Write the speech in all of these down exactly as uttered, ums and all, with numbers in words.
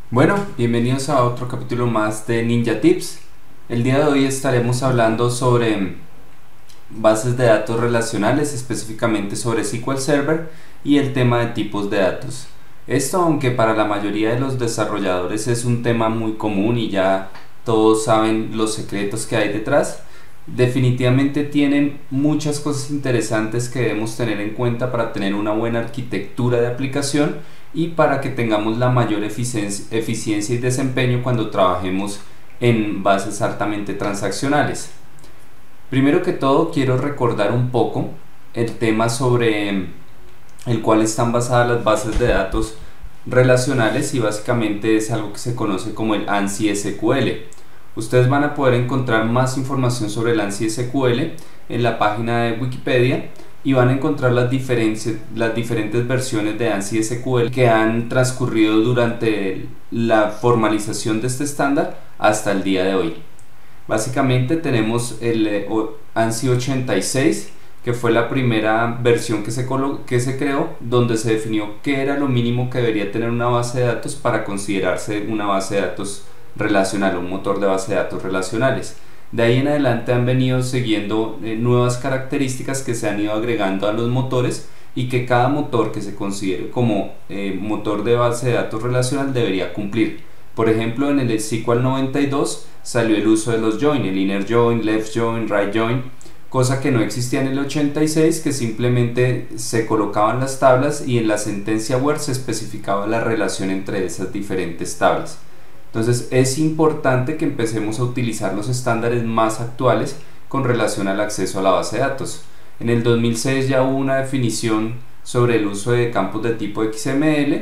Bueno, bienvenidos a otro capítulo más de Ninja Tips. El día de hoy estaremos hablando sobre bases de datos relacionales, específicamente sobre S Q L Server y el tema de tipos de datos. Esto, aunque para la mayoría de los desarrolladores es un tema muy común y ya todos saben los secretos que hay detrás, definitivamente tienen muchas cosas interesantes que debemos tener en cuenta para tener una buena arquitectura de aplicación y para que tengamos la mayor eficiencia, eficiencia y desempeño cuando trabajemos en bases altamente transaccionales. Primero que todo, quiero recordar un poco el tema sobre el cual están basadas las bases de datos relacionales, y básicamente es algo que se conoce como el ANSI S Q L. Ustedes van a poder encontrar más información sobre el ANSI S Q L en la página de Wikipedia, y van a encontrar las, las diferentes versiones de ANSI S Q L que han transcurrido durante la formalización de este estándar hasta el día de hoy. Básicamente tenemos el eh, ANSI ochenta y seis, que fue la primera versión que se, que se creó, donde se definió qué era lo mínimo que debería tener una base de datos para considerarse una base de datos relacional, un motor de base de datos relacionales. De ahí en adelante han venido siguiendo eh, nuevas características que se han ido agregando a los motores, y que cada motor que se considere como eh, motor de base de datos relacional debería cumplir. Por ejemplo, en el S Q L noventa y dos salió el uso de los join, el inner join, left join, right join, cosa que no existía en el ochenta y seis, que simplemente se colocaban las tablas y en la sentencia where se especificaba la relación entre esas diferentes tablas. Entonces es importante que empecemos a utilizar los estándares más actuales con relación al acceso a la base de datos. En el dos mil seis ya hubo una definición sobre el uso de campos de tipo X M L,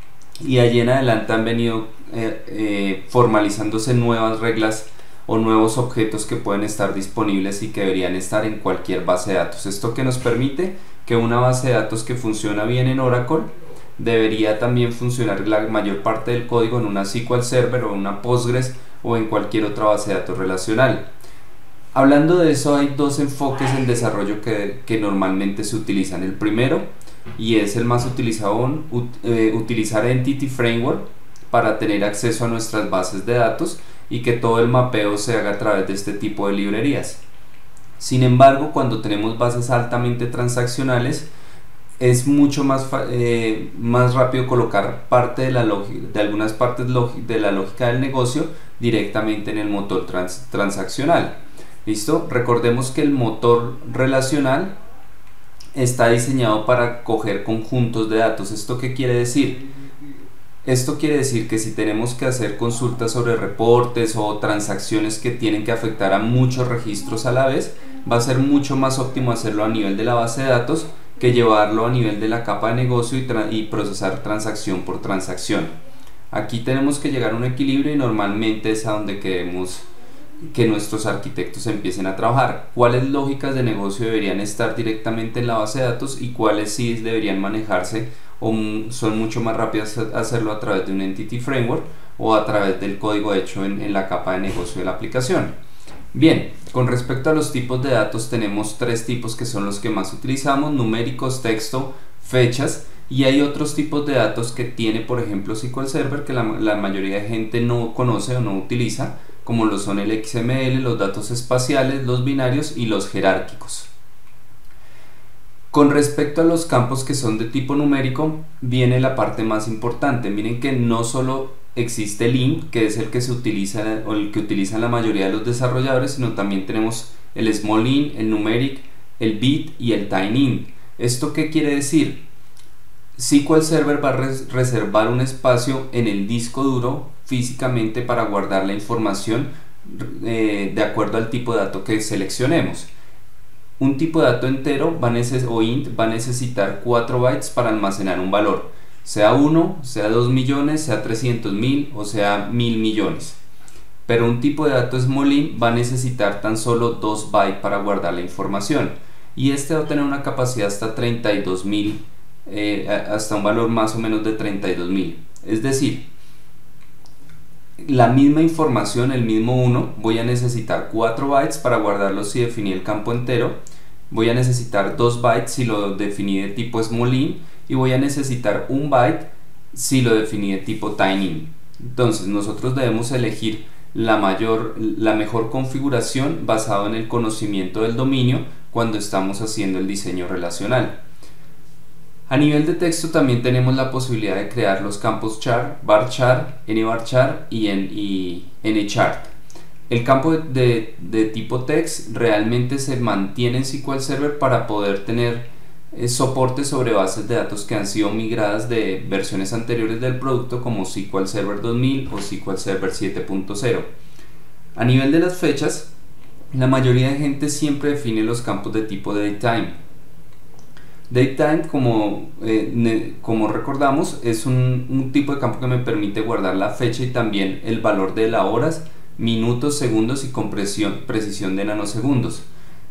y allí en adelante han venido eh, eh, formalizándose nuevas reglas o nuevos objetos que pueden estar disponibles y que deberían estar en cualquier base de datos. Esto que nos permite que una base de datos que funciona bien en Oracle debería también funcionar la mayor parte del código en una S Q L Server o una Postgres o en cualquier otra base de datos relacional. Hablando de eso, hay dos enfoques en desarrollo que, que normalmente se utilizan. El primero, y es el más utilizado, ut, eh, utilizar Entity Framework para tener acceso a nuestras bases de datos y que todo el mapeo se haga a través de este tipo de librerías. Sin embargo, cuando tenemos bases altamente transaccionales, es mucho más, eh, más rápido colocar parte de, la de algunas partes de la lógica del negocio directamente en el motor trans transaccional. ¿Listo? Recordemos que el motor relacional está diseñado para coger conjuntos de datos. ¿Esto qué quiere decir? Esto quiere decir que si tenemos que hacer consultas sobre reportes o transacciones que tienen que afectar a muchos registros a la vez, va a ser mucho más óptimo hacerlo a nivel de la base de datos que llevarlo a nivel de la capa de negocio y, y procesar transacción por transacción. Aquí tenemos que llegar a un equilibrio, y normalmente es a donde queremos que nuestros arquitectos empiecen a trabajar. ¿Cuáles lógicas de negocio deberían estar directamente en la base de datos y cuáles sí deberían manejarse o son mucho más rápidas hacerlo a través de un Entity Framework o a través del código hecho en, en la capa de negocio de la aplicación? Bien, con respecto a los tipos de datos, tenemos tres tipos que son los que más utilizamos: numéricos, texto, fechas. Y hay otros tipos de datos que tiene, por ejemplo, S Q L Server, que la, la mayoría de gente no conoce o no utiliza, como lo son el X M L, los datos espaciales, los binarios y los jerárquicos. Con respecto a los campos que son de tipo numérico, viene la parte más importante. Miren que no solo existe el int, que es el que se utiliza o el que utilizan la mayoría de los desarrolladores, sino también tenemos el small int, el numeric, el bit y el tiny int. ¿Esto qué quiere decir? S Q L Server va a res reservar un espacio en el disco duro físicamente para guardar la información eh, de acuerdo al tipo de dato que seleccionemos. Un tipo de dato entero va o int va a necesitar cuatro bytes para almacenar un valor, sea uno, sea dos millones, sea trescientos mil o sea mil millones. Pero un tipo de dato small int va a necesitar tan solo dos bytes para guardar la información, y este va a tener una capacidad hasta treinta y dos mil, eh, hasta un valor más o menos de treinta y dos mil. Es decir, la misma información, el mismo uno, voy a necesitar cuatro bytes para guardarlo si definí el campo entero, voy a necesitar dos bytes si lo definí de tipo small int, y voy a necesitar un byte si lo definí de tipo tiny int. Entonces nosotros debemos elegir la, mayor, la mejor configuración basado en el conocimiento del dominio cuando estamos haciendo el diseño relacional. A nivel de texto también tenemos la posibilidad de crear los campos char, varchar, nvarchar y, y nchart. El campo de, de, de tipo text realmente se mantiene en S Q L Server para poder tener eh, soporte sobre bases de datos que han sido migradas de versiones anteriores del producto, como S Q L Server dos mil o S Q L Server siete punto cero. A nivel de las fechas, la mayoría de gente siempre define los campos de tipo datetime. Datetime, como, eh, como recordamos, es un, un tipo de campo que me permite guardar la fecha y también el valor de las horas, minutos, segundos y con presión, precisión de nanosegundos.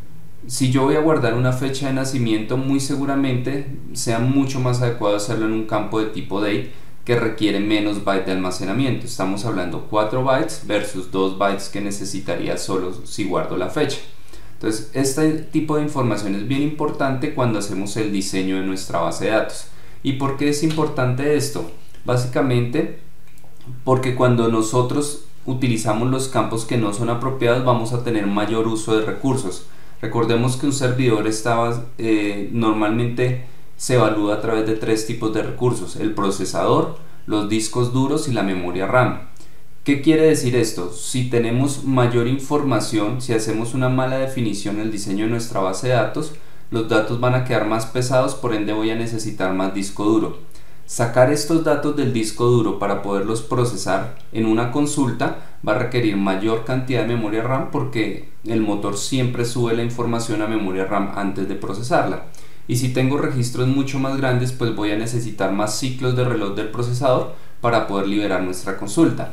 Si yo voy a guardar una fecha de nacimiento, muy seguramente sea mucho más adecuado hacerlo en un campo de tipo date que requiere menos bytes de almacenamiento. Estamos hablando cuatro bytes versus dos bytes que necesitaría solo si guardo la fecha. Entonces, este tipo de información es bien importante cuando hacemos el diseño de nuestra base de datos. ¿Y por qué es importante esto? Básicamente, porque cuando nosotros utilizamos los campos que no son apropiados, vamos a tener mayor uso de recursos. Recordemos que un servidor estaba, eh, normalmente se evalúa a través de tres tipos de recursos: el procesador, los discos duros y la memoria RAM. ¿Qué quiere decir esto? Si tenemos mayor información, si hacemos una mala definición en el diseño de nuestra base de datos, los datos van a quedar más pesados, por ende voy a necesitar más disco duro. Sacar estos datos del disco duro para poderlos procesar en una consulta va a requerir mayor cantidad de memoria RAM, porque el motor siempre sube la información a memoria RAM antes de procesarla. Y si tengo registros mucho más grandes, pues voy a necesitar más ciclos de reloj del procesador para poder liberar nuestra consulta.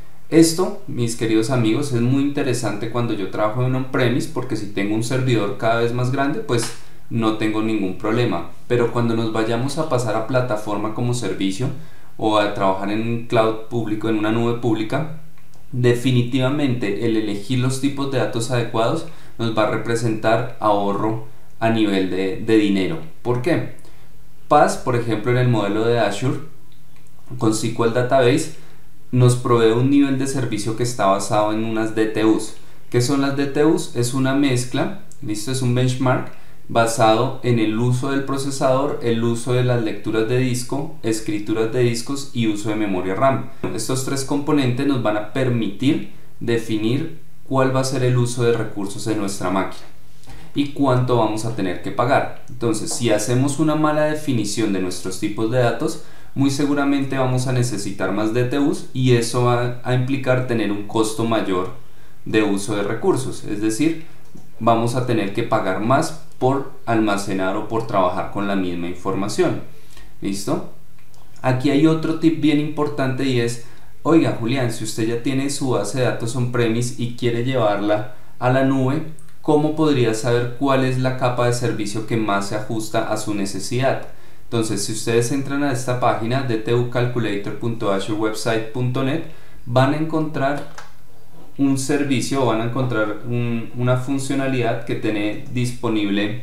Esto, mis queridos amigos, es muy interesante cuando yo trabajo en on-premise, porque si tengo un servidor cada vez más grande, pues no tengo ningún problema. Pero cuando nos vayamos a pasar a plataforma como servicio o a trabajar en un cloud público, en una nube pública, definitivamente el elegir los tipos de datos adecuados nos va a representar ahorro a nivel de, de dinero. ¿Por qué? P A S, por ejemplo, en el modelo de Azure con S Q L Database, nos provee un nivel de servicio que está basado en unas D T Us. ¿Qué son las D T Us? Es una mezcla, listo, es un benchmark basado en el uso del procesador, el uso de las lecturas de disco, escrituras de discos y uso de memoria RAM. Estos tres componentes nos van a permitir definir cuál va a ser el uso de recursos de nuestra máquina y cuánto vamos a tener que pagar. Entonces, si hacemos una mala definición de nuestros tipos de datos, muy seguramente vamos a necesitar más D T Us y eso va a implicar tener un costo mayor de uso de recursos, es decir, vamos a tener que pagar más por almacenar o por trabajar con la misma información. ¿Listo? Aquí hay otro tip bien importante y es: oiga, Julián, si usted ya tiene su base de datos on-premise y quiere llevarla a la nube, ¿cómo podría saber cuál es la capa de servicio que más se ajusta a su necesidad? Entonces, si ustedes entran a esta página d t u calculator punto azure website punto net, van a encontrar un servicio o van a encontrar un, una funcionalidad que tiene disponible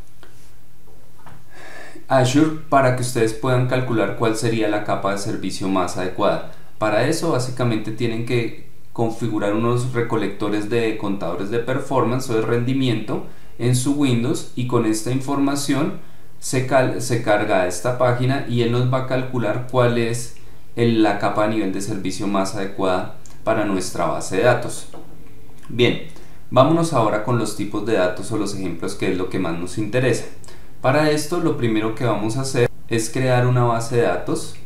Azure para que ustedes puedan calcular cuál sería la capa de servicio más adecuada. Para eso, básicamente tienen que configurar unos recolectores de contadores de performance o de rendimiento en su Windows, y con esta información Se, cal se carga esta página y él nos va a calcular cuál es el, la capa a nivel de servicio más adecuada para nuestra base de datos. Bien, vámonos ahora con los tipos de datos o los ejemplos, que es lo que más nos interesa. Para esto, lo primero que vamos a hacer es crear una base de datos.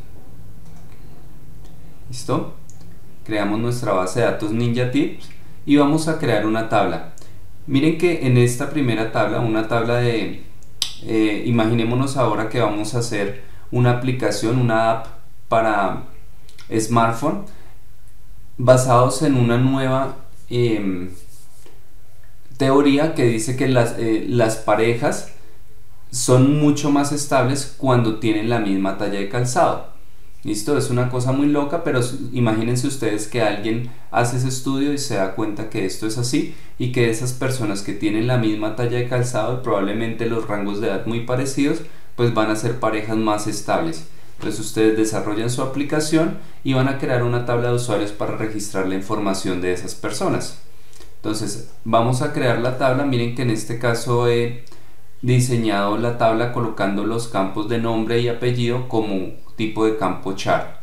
¿Listo? Creamos nuestra base de datos NinjaTips y vamos a crear una tabla. Miren que en esta primera tabla, una tabla de... Eh, imaginémonos ahora que vamos a hacer una aplicación, una app para smartphone basados en una nueva eh, teoría que dice que las, eh, las parejas son mucho más estables cuando tienen la misma talla de calzado. ¿Listo? Es una cosa muy loca, pero imagínense ustedes que alguien hace ese estudio y se da cuenta que esto es así, y que esas personas que tienen la misma talla de calzado y probablemente los rangos de edad muy parecidos, pues van a ser parejas más estables. Entonces ustedes desarrollan su aplicación y van a crear una tabla de usuarios para registrar la información de esas personas. Entonces vamos a crear la tabla. Miren que en este caso he diseñado la tabla colocando los campos de nombre y apellido como tipo de campo char.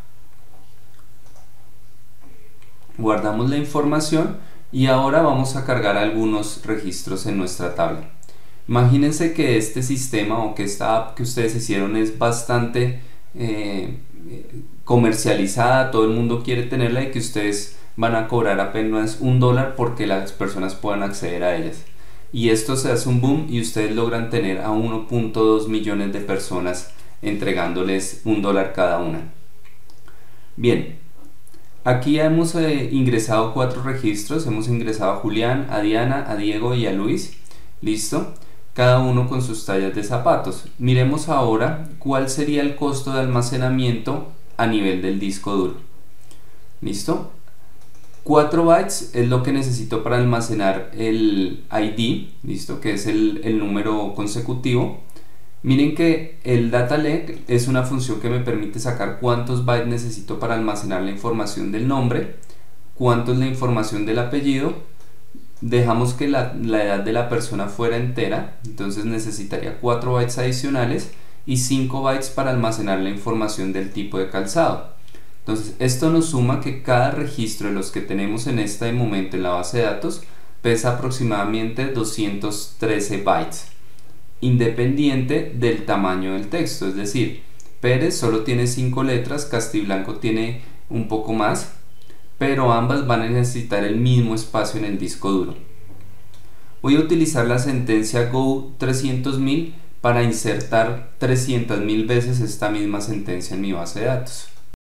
Guardamos la información y ahora vamos a cargar algunos registros en nuestra tabla. Imagínense que este sistema o que esta app que ustedes hicieron es bastante eh, comercializada, todo el mundo quiere tenerla y que ustedes van a cobrar apenas un dólar porque las personas puedan acceder a ellas. Y esto se hace un boom y ustedes logran tener a uno punto dos millones de personas entregándoles un dólar cada una. Bien, aquí hemos eh, ingresado cuatro registros, hemos ingresado a Julián, a Diana, a Diego y a Luis. Listo, cada uno con sus tallas de zapatos. Miremos ahora cuál sería el costo de almacenamiento a nivel del disco duro. Listo, cuatro bytes es lo que necesito para almacenar el I D, listo, que es el, el número consecutivo. Miren que el data leg es una función que me permite sacar cuántos bytes necesito para almacenar la información del nombre, cuánto es la información del apellido. Dejamos que la, la edad de la persona fuera entera, entonces necesitaría cuatro bytes adicionales y cinco bytes para almacenar la información del tipo de calzado. Entonces esto nos suma que cada registro de los que tenemos en este momento en la base de datos pesa aproximadamente doscientos trece bytes, independiente del tamaño del texto. Es decir, Pérez solo tiene cinco letras, Castiblanco tiene un poco más, pero ambas van a necesitar el mismo espacio en el disco duro. Voy a utilizar la sentencia go trescientos mil para insertar trescientas mil veces esta misma sentencia en mi base de datos.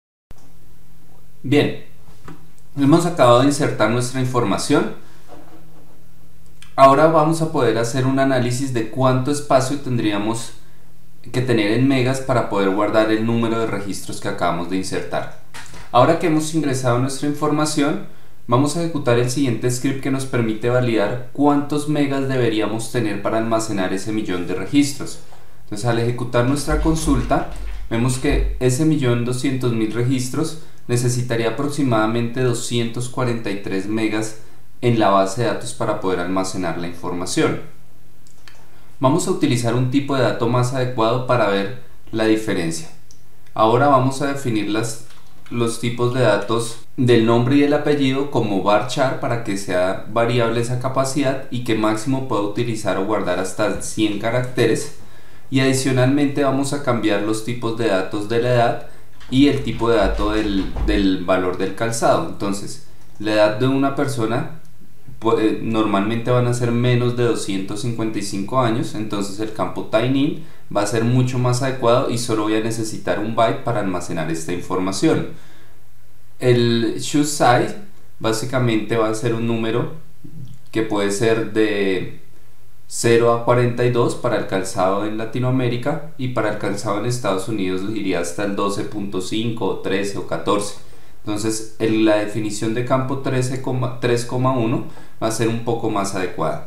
Bien, hemos acabado de insertar nuestra información. Ahora vamos a poder hacer un análisis de cuánto espacio tendríamos que tener en megas para poder guardar el número de registros que acabamos de insertar. Ahora que hemos ingresado nuestra información, vamos a ejecutar el siguiente script que nos permite validar cuántos megas deberíamos tener para almacenar ese millón de registros. Entonces, al ejecutar nuestra consulta, vemos que ese millón doscientos mil registros necesitaría aproximadamente doscientos cuarenta y tres megas en la base de datos para poder almacenar la información. Vamos a utilizar un tipo de dato más adecuado para ver la diferencia. Ahora vamos a definir las, los tipos de datos del nombre y el apellido como varchar para que sea variable esa capacidad y que máximo pueda utilizar o guardar hasta cien caracteres. Y adicionalmente vamos a cambiar los tipos de datos de la edad y el tipo de dato del, del valor del calzado. Entonces, la edad de una persona pues, normalmente van a ser menos de doscientos cincuenta y cinco años, entonces el campo tinyIn va a ser mucho más adecuado y solo voy a necesitar un byte para almacenar esta información. El shoe size básicamente va a ser un número que puede ser de cero a cuarenta y dos para el calzado en Latinoamérica, y para el calzado en Estados Unidos iría hasta el doce punto cinco o trece o catorce. Entonces el, la definición de campo tres coma uno va a ser un poco más adecuada.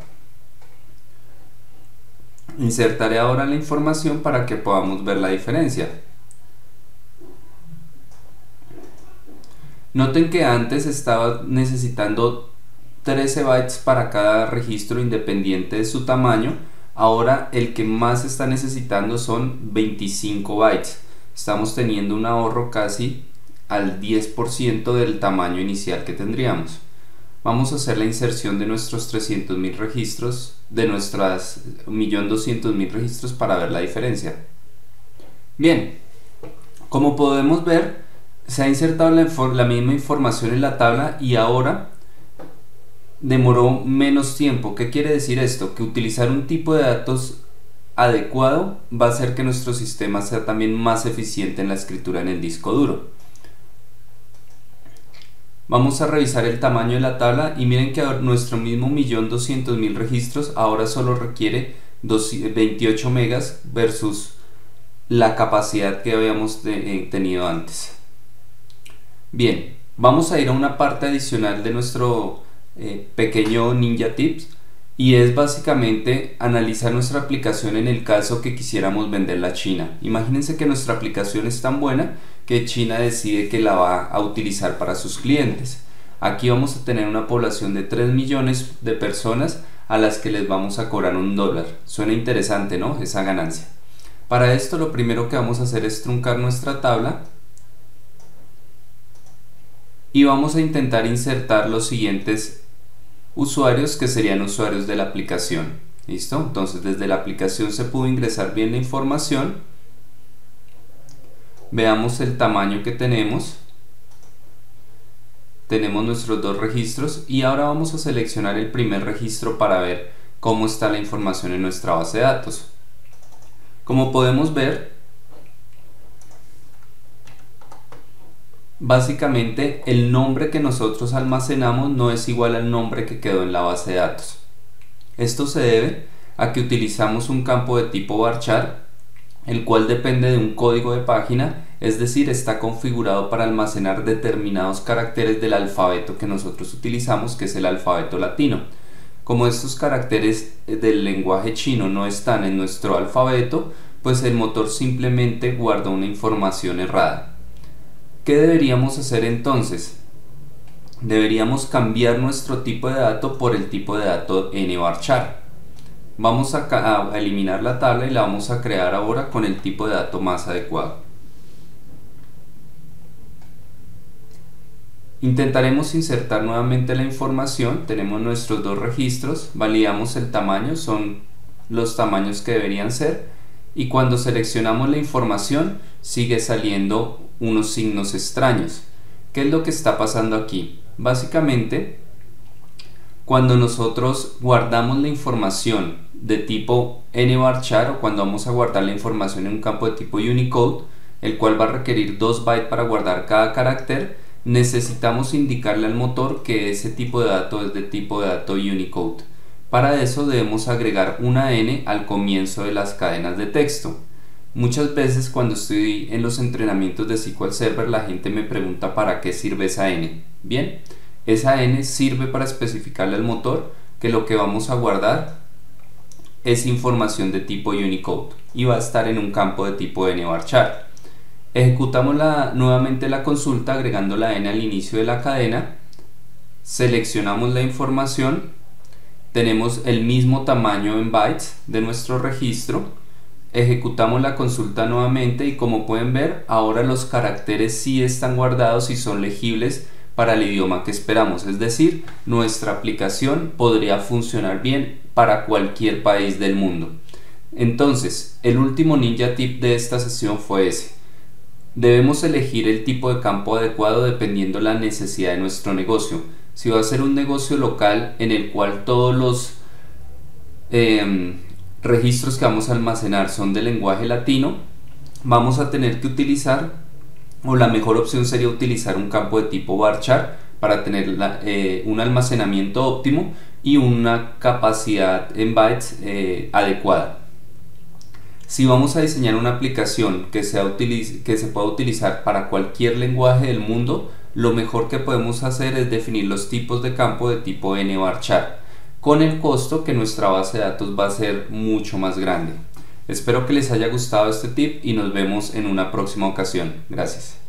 Insertaré ahora la información para que podamos ver la diferencia. Noten que antes estaba necesitando trece bytes para cada registro independiente de su tamaño. Ahora el que más está necesitando son veinticinco bytes. Estamos teniendo un ahorro casi al diez por ciento del tamaño inicial que tendríamos. Vamos a hacer la inserción de nuestros trescientos mil registros, de nuestras un millón doscientos mil registros para ver la diferencia. Bien, como podemos ver, se ha insertado la, la misma información en la tabla y ahora demoró menos tiempo. ¿Qué quiere decir esto? Que utilizar un tipo de datos adecuado va a hacer que nuestro sistema sea también más eficiente en la escritura en el disco duro. Vamos a revisar el tamaño de la tabla y miren que nuestro mismo millón doscientos mil registros ahora solo requiere veintiocho megas versus la capacidad que habíamos tenido antes. Bien, vamos a ir a una parte adicional de nuestro eh, pequeño Ninja Tips, y es básicamente analizar nuestra aplicación en el caso que quisiéramos venderla a China. Imagínense que nuestra aplicación es tan buena que China decide que la va a utilizar para sus clientes. Aquí vamos a tener una población de tres millones de personas a las que les vamos a cobrar un dólar. Suena interesante, ¿no? Esa ganancia. Para esto lo primero que vamos a hacer es truncar nuestra tabla y vamos a intentar insertar los siguientes usuarios, que serían usuarios de la aplicación. ¿Listo? Entonces desde la aplicación se pudo ingresar bien la información. Veamos el tamaño que tenemos. Tenemos nuestros dos registros y ahora vamos a seleccionar el primer registro para ver cómo está la información en nuestra base de datos. Como podemos ver, básicamente el nombre que nosotros almacenamos no es igual al nombre que quedó en la base de datos. Esto se debe a que utilizamos un campo de tipo varchar, el cual depende de un código de página, es decir, está configurado para almacenar determinados caracteres del alfabeto que nosotros utilizamos, que es el alfabeto latino. Como estos caracteres del lenguaje chino no están en nuestro alfabeto, pues el motor simplemente guarda una información errada. ¿Qué deberíamos hacer entonces? Deberíamos cambiar nuestro tipo de dato por el tipo de dato nvarchar. Vamos a, a eliminar la tabla y la vamos a crear ahora con el tipo de dato más adecuado. Intentaremos insertar nuevamente la información. Tenemos nuestros dos registros, validamos el tamaño, son los tamaños que deberían ser, y cuando seleccionamos la información sigue saliendo unos signos extraños. ¿Qué es lo que está pasando aquí? Básicamente, cuando nosotros guardamos la información de tipo nvarchar o cuando vamos a guardar la información en un campo de tipo Unicode, el cual va a requerir dos bytes para guardar cada carácter, necesitamos indicarle al motor que ese tipo de dato es de tipo de dato Unicode. Para eso debemos agregar una N al comienzo de las cadenas de texto. Muchas veces cuando estoy en los entrenamientos de S Q L Server la gente me pregunta para qué sirve esa N. Bien, esa N sirve para especificarle al motor que lo que vamos a guardar es información de tipo Unicode y va a estar en un campo de tipo nvarchar. Ejecutamos la, nuevamente la consulta agregando la N al inicio de la cadena, seleccionamos la información, tenemos el mismo tamaño en bytes de nuestro registro, ejecutamos la consulta nuevamente y como pueden ver ahora los caracteres sí están guardados y son legibles para el idioma que esperamos, es decir, nuestra aplicación podría funcionar bien para cualquier país del mundo. Entonces, el último ninja tip de esta sesión fue ese. Debemos elegir el tipo de campo adecuado dependiendo la necesidad de nuestro negocio. Si va a ser un negocio local en el cual todos los eh, registros que vamos a almacenar son de lenguaje latino, vamos a tener que utilizar, o la mejor opción sería utilizar un campo de tipo varchar para tener la, eh, un almacenamiento óptimo y una capacidad en bytes eh, adecuada. Si vamos a diseñar una aplicación que, sea que se pueda utilizar para cualquier lenguaje del mundo, lo mejor que podemos hacer es definir los tipos de campo de tipo nvarchar, con el costo que nuestra base de datos va a ser mucho más grande. Espero que les haya gustado este tip y nos vemos en una próxima ocasión. Gracias.